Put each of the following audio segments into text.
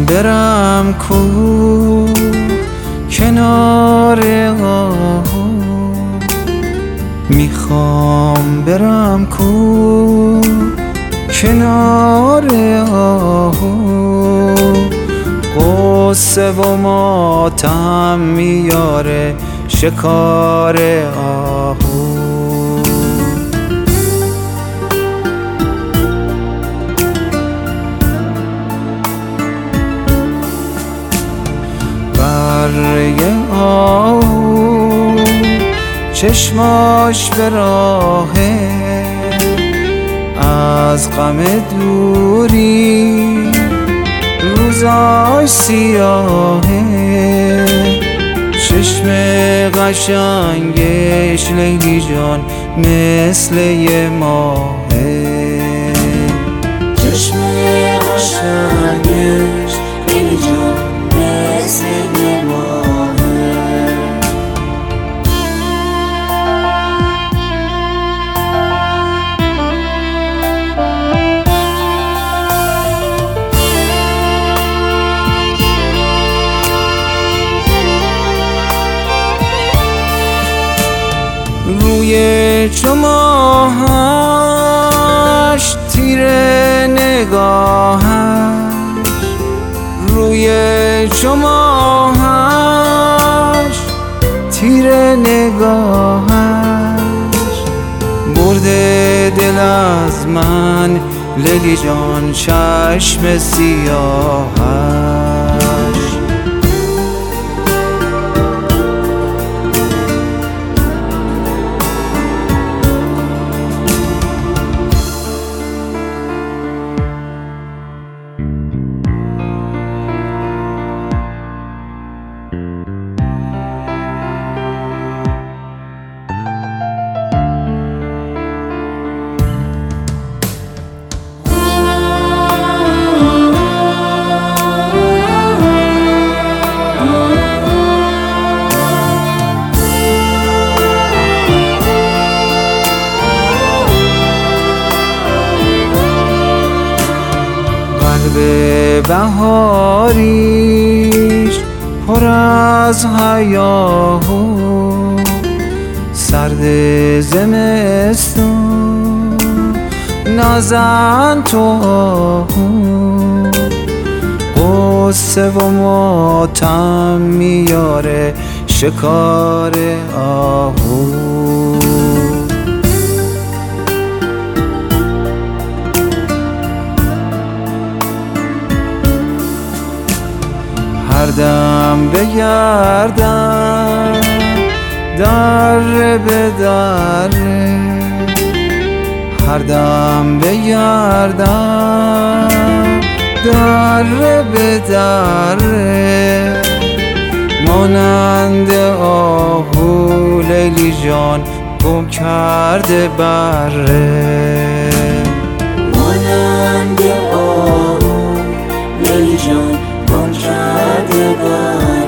برم کو کنار آهو، میخوام برم کو کنار آهو، غصه و ماتم میاره شکار آهو. بره آهو چشماش به راهه، از غم دوری روزاش سیاهه، چشم قشنگش لیلی جان مثل یه ماهه، چشم قشنگش لیلی جان مثل یه ماهه. روی چماهش تیره نگاهش، روی چماهش تیره نگاهش، برده دل از من لیلی جان چشم سیاهش. به بهاریش پر از هیاهو، سرد زمستون نازن تو آهو، غصه و ماتم میاره شکار آهو. هر دم بگردم دره به دره، هر دم بگردم دره به دره، مانند آهو لیلی جان گم کرده بره، مانند آهو لیلی جان گم کرده بره.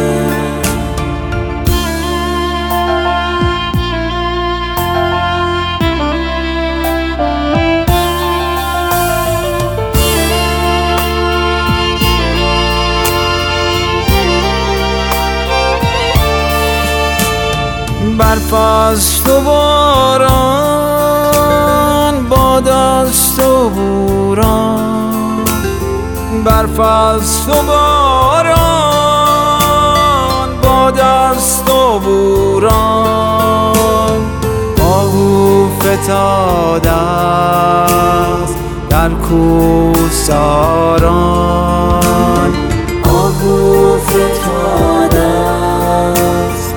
برف است و باران، باد است و بوران، برف است و باران، باد است و بوران، آهو فتاده است در کوهساران، آهو فتاده است